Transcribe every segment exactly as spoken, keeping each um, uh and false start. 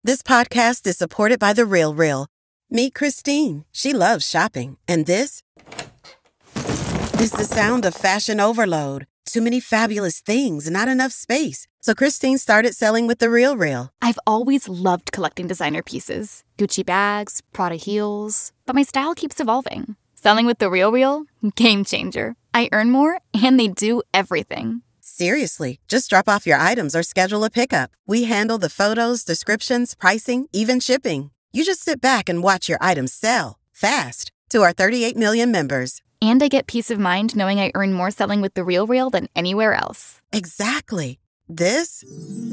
This podcast is supported by The Real Real. Meet Christine. She loves shopping. And this is the sound of fashion overload. Too many fabulous things, not enough space. So Christine started selling with The Real Real. I've always loved collecting designer pieces. Gucci bags, Prada heels. But my style keeps evolving. Selling with The Real Real? Game changer. I earn more, and they do everything. Seriously, just drop off your items or schedule a pickup. We handle the photos, descriptions, pricing, even shipping. You just sit back and watch your items sell fast to our thirty-eight million members. And I get peace of mind knowing I earn more selling with The Real Real than anywhere else. Exactly. This?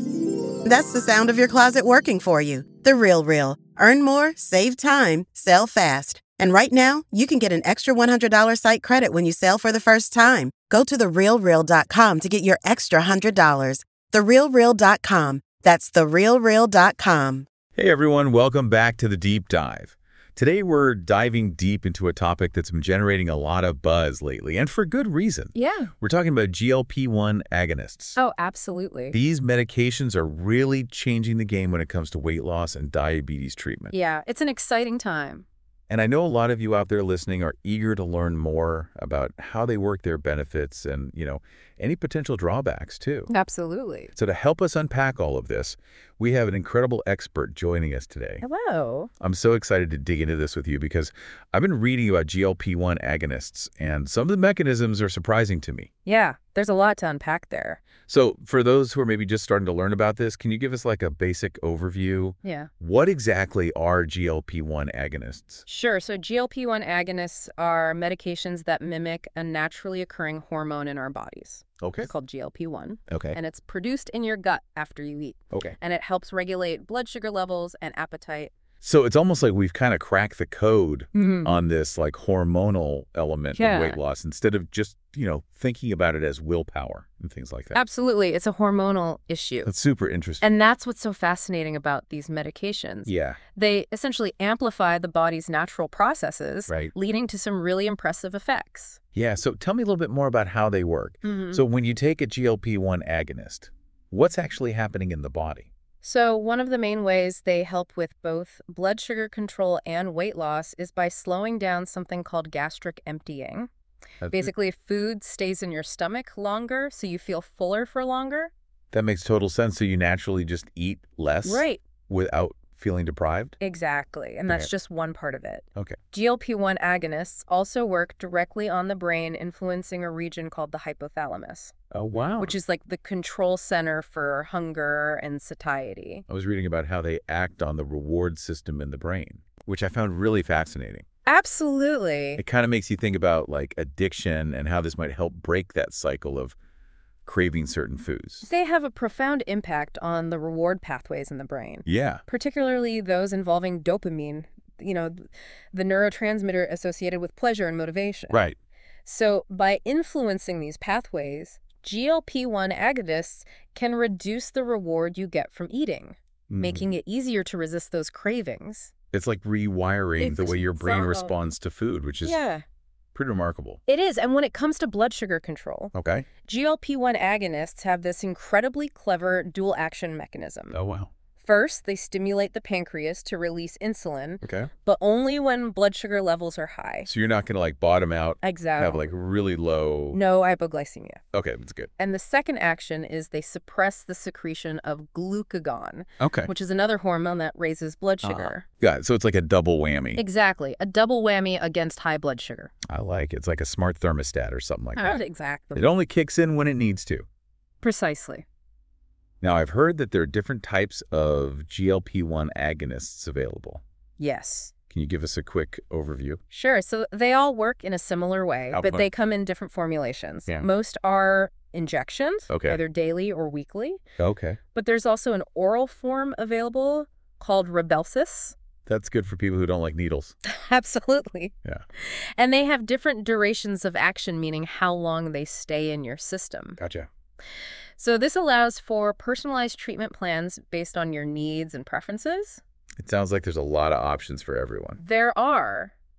That's the sound of your closet working for you. The Real Real. Earn more, save time, sell fast. And right now, you can get an extra one hundred dollars site credit when you sell for the first time. Go to the real real dot com to get your extra one hundred dollars. the real real dot com. That's the real real dot com. Hey everyone, welcome back to The Deep Dive. Today we're diving deep into a topic that's been generating a lot of buzz lately, and for good reason. Yeah. We're talking about G L P one agonists. Oh, absolutely. These medications are really changing the game when it comes to weight loss and diabetes treatment. Yeah, it's an exciting time. And I know a lot of you out there listening are eager to learn more about how they work, their benefits, and, you know, any potential drawbacks too. Absolutely. So to help us unpack all of this, we have an incredible expert joining us today. Hello. I'm so excited to dig into this with you because I've been reading about G L P one agonists, and some of the mechanisms are surprising to me. Yeah, there's a lot to unpack there. So for those who are maybe just starting to learn about this, can you give us like a basic overview? Yeah. What exactly are G L P one agonists? Sure. So G L P one agonists are medications that mimic a naturally occurring hormone in our bodies. Okay. It's called G L P one. Okay. And it's produced in your gut after you eat. Okay. And it helps regulate blood sugar levels and appetite. So it's almost like we've kind of cracked the code Mm-hmm. on this like hormonal element Yeah. of weight loss instead of just, you know, thinking about it as willpower and things like that. Absolutely. It's a hormonal issue. That's super interesting. And that's what's so fascinating about these medications. Yeah. They essentially amplify the body's natural processes, Right. leading to some really impressive effects. Yeah. So tell me a little bit more about how they work. Mhm. So when you take a G L P one agonist, what's actually happening in the body? So one of the main ways they help with both blood sugar control and weight loss is by slowing down something called gastric emptying. That's- Basically, food stays in your stomach longer, so you feel fuller for longer. That makes total sense. So you naturally just eat less Right. without feeling deprived? Exactly. And that's Okay. just one part of it. Okay. G L P one agonists also work directly on the brain, influencing a region called the hypothalamus, Oh, wow. which is like the control center for hunger and satiety. I was reading about how they act on the reward system in the brain, which I found really fascinating. Absolutely. It kind of makes you think about like addiction and how this might help break that cycle of craving certain foods. They have a profound impact on the reward pathways in the brain, Yeah. particularly those involving dopamine, you know, th- the neurotransmitter associated with pleasure and motivation. Right. So by influencing these pathways, G L P one agonists can reduce the reward you get from eating, Mm. making it easier to resist those cravings. It's like rewiring the way your brain Exactly. responds to food, which is Yeah, pretty remarkable. it is. And when it comes to blood sugar control, Okay. G L P one agonists have this incredibly clever dual action mechanism. Oh, wow. First, they stimulate the pancreas to release insulin, Okay. but only when blood sugar levels are high. So you're not going to like bottom out, Exactly. have like really low. No hypoglycemia. Okay, that's good. And the second action is they suppress the secretion of glucagon, Okay. which is another hormone that raises blood Uh-huh. sugar. Got it. So it's like a double whammy. Exactly. A double whammy against high blood sugar. I like it. It's like a smart thermostat or something like that. Exactly. It only kicks in when it needs to. Precisely. Now, I've heard that there are different types of G L P one agonists available. Yes. Can you give us a quick overview? Sure. So they all work in a similar way, How but fun. they come in different formulations. Yeah. Most are injections, Okay. either daily or weekly. Okay. But there's also an oral form available called Rybelsus. That's good for people who don't like needles. Absolutely. Yeah. And they have different durations of action, meaning how long they stay in your system. Gotcha. So this allows for personalized treatment plans based on your needs and preferences. It sounds like there's a lot of options for everyone. There are.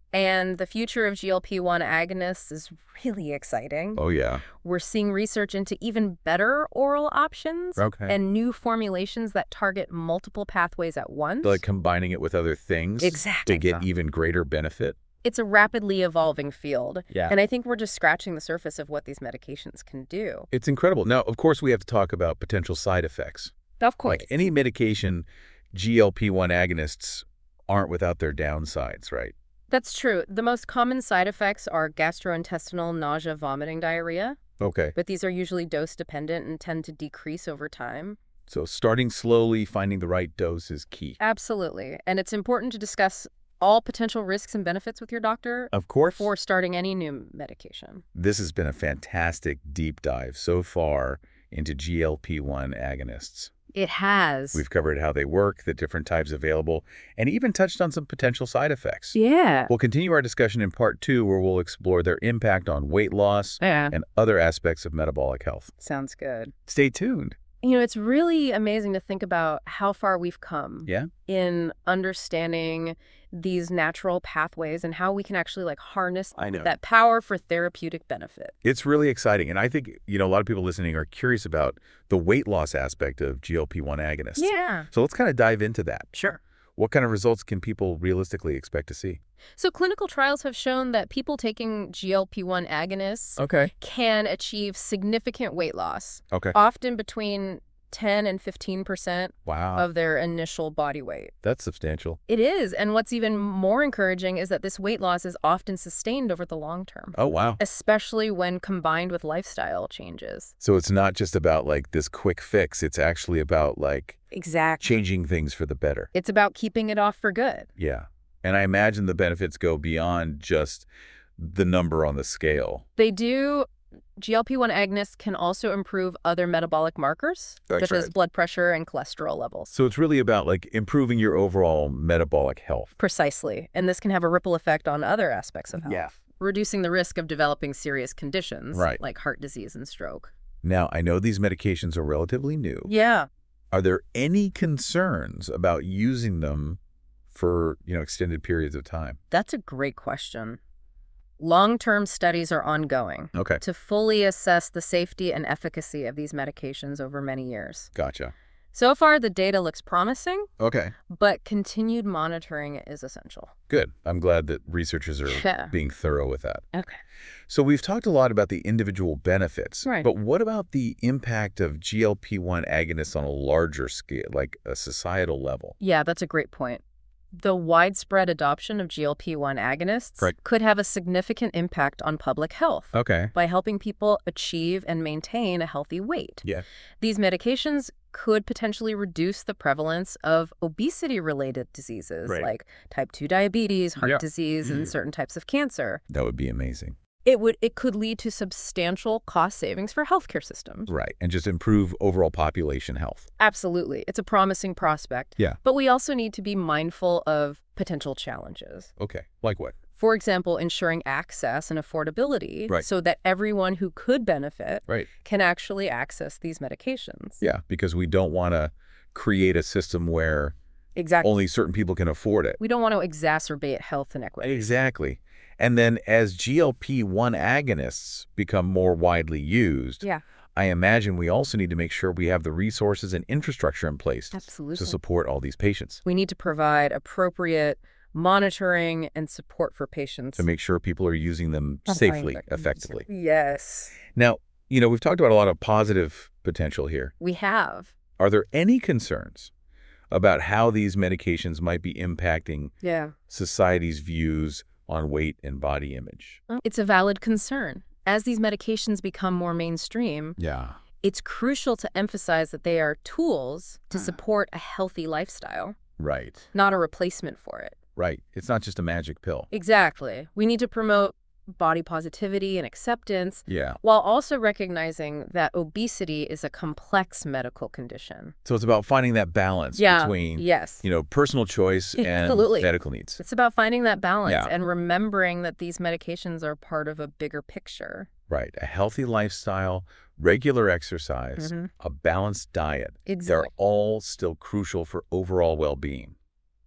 And the future of G L P one agonists is really exciting. Oh, yeah. We're seeing research into even better oral options Okay. and new formulations that target multiple pathways at once. Like combining it with other things Exactly. to get even greater benefit. It's a rapidly evolving field. Yeah. And I think we're just scratching the surface of what these medications can do. It's incredible. Now, of course, we have to talk about potential side effects. Of course. Like any medication, G L P one agonists aren't without their downsides, right? That's true. The most common side effects are gastrointestinal nausea, vomiting, diarrhea. Okay. But these are usually dose-dependent and tend to decrease over time. So starting slowly, finding the right dose is key. Absolutely. And it's important to discuss all potential risks and benefits with your doctor Of course. before starting any new medication. This has been a fantastic deep dive so far into G L P one agonists. It has. We've covered how they work, the different types available, and even touched on some potential side effects. Yeah. We'll continue our discussion in part two, where we'll explore their impact on weight loss Yeah. and other aspects of metabolic health. Sounds good. Stay tuned. You know, it's really amazing to think about how far we've come Yeah? in understanding these natural pathways and how we can actually like harness I know. that power for therapeutic benefit. It's really exciting. And I think, you know, a lot of people listening are curious about the weight loss aspect of G L P one agonists. Yeah. So let's kind of dive into that. Sure. What kind of results can people realistically expect to see? So clinical trials have shown that people taking G L P one agonists Okay. can achieve significant weight loss, Okay. often between ten and fifteen percent Wow. of their initial body weight. That's substantial. It is. And what's even more encouraging is that this weight loss is often sustained over the long term, Oh, wow. especially when combined with lifestyle changes. So it's not just about like this quick fix. It's actually about like Exactly. changing things for the better. It's about keeping it off for good. Yeah. And I imagine the benefits go beyond just the number on the scale. They do. G L P one agonists can also improve other metabolic markers, That's such as right. blood pressure and cholesterol levels. So it's really about like improving your overall metabolic health. Precisely. And this can have a ripple effect on other aspects of health, Yeah. reducing the risk of developing serious conditions Right. like heart disease and stroke. Now, I know these medications are relatively new. Yeah. Are there any concerns about using them for, you know, extended periods of time? That's a great question. Long-term studies are ongoing Okay. to fully assess the safety and efficacy of these medications over many years. Gotcha. So far, the data looks promising, Okay. but continued monitoring is essential. Good. I'm glad that researchers are Yeah. being thorough with that. Okay. So we've talked a lot about the individual benefits, Right. but what about the impact of G L P one agonists on a larger scale, like a societal level? Yeah, that's a great point. The widespread adoption of G L P one agonists Right. could have a significant impact on public health Okay. by helping people achieve and maintain a healthy weight. Yeah. These medications could potentially reduce the prevalence of obesity-related diseases Right. like type two diabetes, heart Yeah. disease, and certain types of cancer. That would be amazing. It would it could lead to substantial cost savings for healthcare systems. Right. And just improve overall population health. Absolutely. It's a promising prospect. Yeah. But we also need to be mindful of potential challenges. Okay. Like what? For example, ensuring access and affordability Right. so that everyone who could benefit Right. can actually access these medications. Yeah. Because we don't want to create a system where Exactly. only certain people can afford it. We don't want to exacerbate health inequity. Exactly. And then as G L P one agonists become more widely used, Yeah. I imagine we also need to make sure we have the resources and infrastructure in place Absolutely. to support all these patients, We need to provide appropriate monitoring and support for patients. to make sure people are using them safely, effectively. Yes. Now, you know, we've talked about a lot of positive potential here. We have. Are there any concerns about how these medications might be impacting Yeah. society's views on weight and body image? It's a valid concern. As these medications become more mainstream, Yeah. it's crucial to emphasize that they are tools to support a healthy lifestyle, Right. not a replacement for it. Right. It's not just a magic pill. Exactly. We need to promote body positivity and acceptance Yeah. while also recognizing that obesity is a complex medical condition. So it's about finding that balance Yeah. between, Yes. you know, personal choice and Absolutely. medical needs. It's about finding that balance Yeah. and remembering that these medications are part of a bigger picture. Right. A healthy lifestyle, regular exercise, Mhm. a balanced diet. Exactly. They're all still crucial for overall well-being.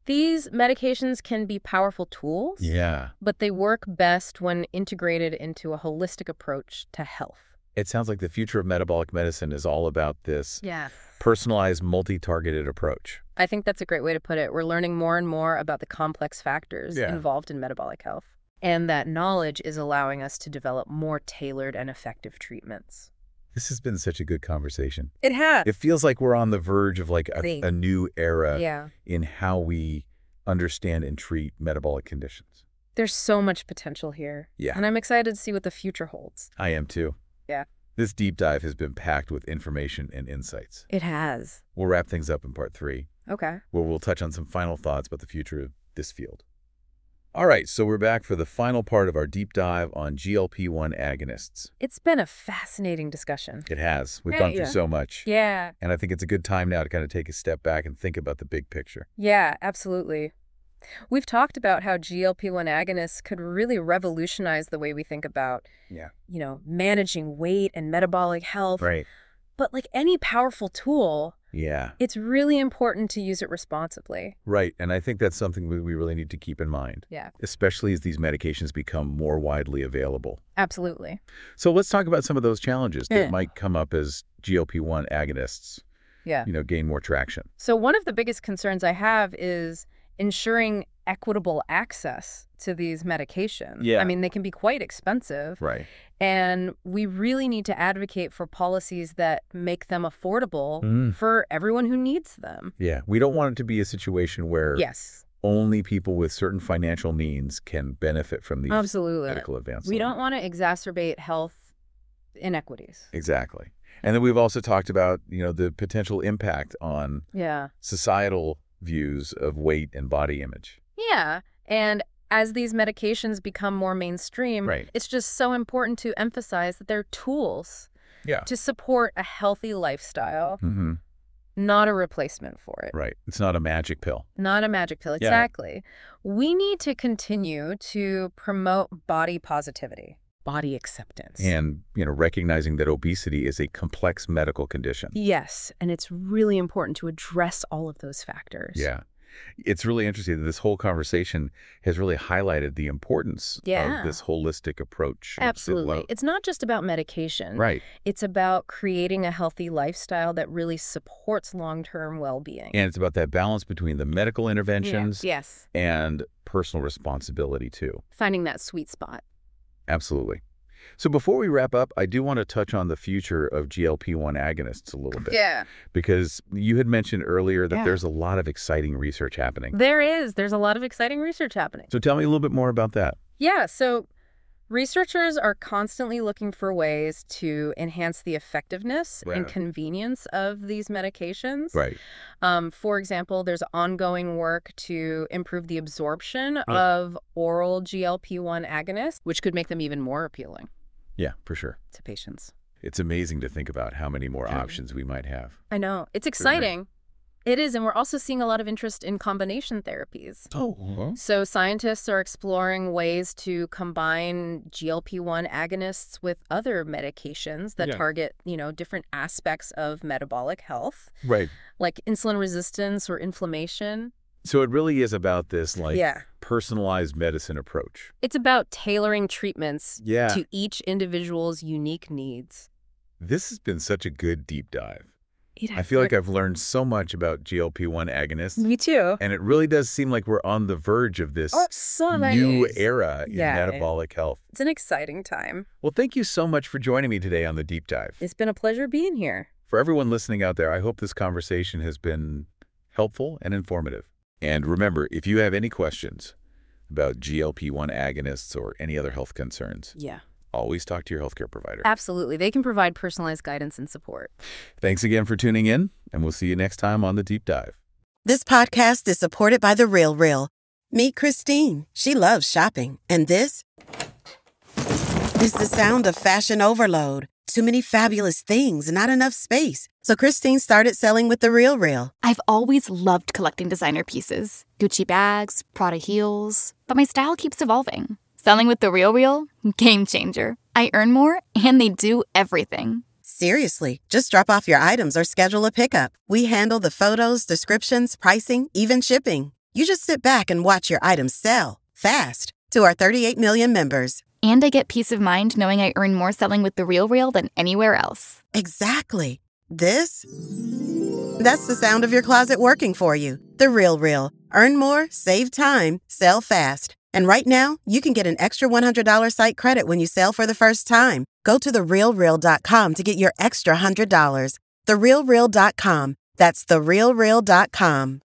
These medications can be powerful tools, Yeah. but they work best when integrated into a holistic approach to health. It sounds like the future of metabolic medicine is all about this Yeah. personalized, multi-targeted approach. I think that's a great way to put it. We're learning more and more about the complex factors Yeah. involved in metabolic health. And that knowledge is allowing us to develop more tailored and effective treatments. This has been such a good conversation. It has. It feels like we're on the verge of like a, a new era Yeah. in how we understand and treat metabolic conditions. There's so much potential here. Yeah. And I'm excited to see what the future holds. I am too. Yeah. This deep dive has been packed with information and insights. It has. We'll wrap things up in part three, Okay. where we'll touch on some final thoughts about the future of this field. All right, so we're back for the final part of our deep dive on G L P one agonists. It's been a fascinating discussion. It has. We've Yeah, gone through yeah. so much. Yeah. And I think it's a good time now to kind of take a step back and think about the big picture. Yeah, absolutely. We've talked about how G L P one agonists could really revolutionize the way we think about, Yeah. you know, managing weight and metabolic health. Right. But like any powerful tool, Yeah. it's really important to use it responsibly. Right. And I think that's something we we really need to keep in mind, Yeah, especially as these medications become more widely available. absolutely. So let's talk about some of those challenges that Yeah. might come up as G L P one agonists, Yeah. you know, gain more traction. So one of the biggest concerns I have is ensuring equitable access to these medications. Yeah. I mean, they can be quite expensive. Right. And we really need to advocate for policies that make them affordable Mm. for everyone who needs them. Yeah. We don't want it to be a situation where Yes, only people with certain financial means can benefit from these absolutely. medical advances. We don't want to exacerbate health inequities. Exactly. And then we've also talked about, you know, the potential impact on Yeah. societal views of weight and body image. Yeah. And as these medications become more mainstream, Right. it's just so important to emphasize that they're tools Yeah. to support a healthy lifestyle, Mm-hmm. not a replacement for it. Right. It's not a magic pill. Not a magic pill. Yeah. Exactly. We need to continue to promote body positivity, body acceptance. And, you know, recognizing that obesity is a complex medical condition. Yes. And it's really important to address all of those factors. Yeah. It's really interesting that this whole conversation has really highlighted the importance Yeah. of this holistic approach. Absolutely. It's not just about medication. Right. It's about creating a healthy lifestyle that really supports long-term well-being. And it's about that balance between the medical interventions Yes. and personal responsibility, too. Finding that sweet spot. Absolutely. So before we wrap up, I do want to touch on the future of G L P one agonists a little bit. Yeah. Because you had mentioned earlier that Yeah. there's a lot of exciting research happening. There is. There's a lot of exciting research happening. So tell me a little bit more about that. Yeah, so researchers are constantly looking for ways to enhance the effectiveness and Right. convenience of these medications. Right. Um, for example, there's ongoing work to improve the absorption Right. of oral G L P one agonists, which could make them even more appealing Yeah, for sure. to patients. It's amazing to think about how many more Yeah. options we might have. I know. It's exciting. It is, and we're also seeing a lot of interest in combination therapies. Oh. So scientists are exploring ways to combine G L P one agonists with other medications that Yeah. target, you know, different aspects of metabolic health, Right. like insulin resistance or inflammation. So it really is about this, like, Yeah. personalized medicine approach. It's about tailoring treatments Yeah. to each individual's unique needs. This has been such a good deep dive. It I feel like I've learned so much about G L P one agonists. Me too. And it really does seem like we're on the verge of this Oh, so new nice. era in Yeah. metabolic health. It's an exciting time. Well, thank you so much for joining me today on the Deep Dive. It's been a pleasure being here. For everyone listening out there, I hope this conversation has been helpful and informative. And remember, if you have any questions about G L P one agonists or any other health concerns, Yeah. always talk to your healthcare provider. Absolutely. They can provide personalized guidance and support. Thanks again for tuning in, and we'll see you next time on the Deep Dive. This podcast is supported by The Real Real. Meet Christine. She loves shopping. And this is the sound of fashion overload. Too many fabulous things, not enough space. So Christine started selling with The Real Real. I've always loved collecting designer pieces, Gucci bags, Prada heels, but my style keeps evolving. Selling with The Real Real? Game changer. I earn more, and they do everything. Seriously, just drop off your items or schedule a pickup. We handle the photos, descriptions, pricing, even shipping. You just sit back and watch your items sell fast to our thirty-eight million members. And I get peace of mind knowing I earn more selling with The RealReal than anywhere else. Exactly. This? That's the sound of your closet working for you. The RealReal. Earn more, save time, sell fast. And right now, you can get an extra one hundred dollars site credit when you sell for the first time. Go to the real real dot com to get your extra one hundred dollars. the real real dot com. That's the real real dot com.